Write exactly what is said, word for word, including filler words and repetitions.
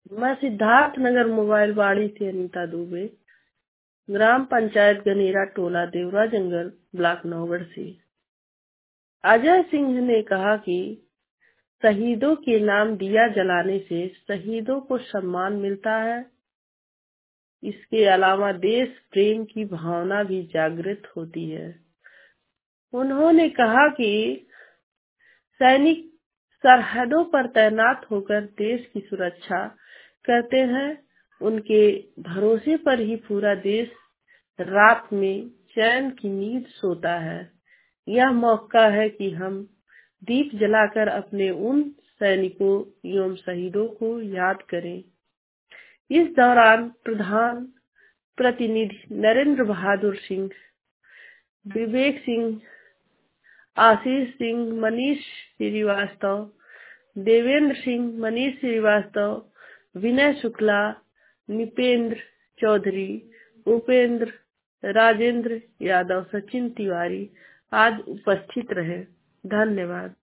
मैं सिद्धार्थ नगर मोबाइल बाड़ी से अनीता दुबे, ग्राम पंचायत गनेरा, टोला देवरा जंगल, ब्लॉक नौगढ़ से। अजय सिंह ने कहा कि शहीदों के नाम दिया जलाने से शहीदों को सम्मान मिलता है। इसके अलावा देश प्रेम की भावना भी जागृत होती है। उन्होंने कहा कि सैनिक सरहदों पर तैनात होकर देश की सुरक्षा करते हैं। उनके भरोसे पर ही पूरा देश रात में चैन की नींद सोता है। यह मौका है कि हम दीप जलाकर अपने उन सैनिकों एवं शहीदों को याद करें। इस दौरान प्रधान प्रतिनिधि नरेंद्र बहादुर सिंह, विवेक सिंह, आशीष सिंह, मनीष श्रीवास्तव, देवेंद्र सिंह, मनीष श्रीवास्तव, विनय शुक्ला, निपेंद्र चौधरी, उपेंद्र, राजेंद्र यादव, सचिन तिवारी आदि उपस्थित रहे। धन्यवाद।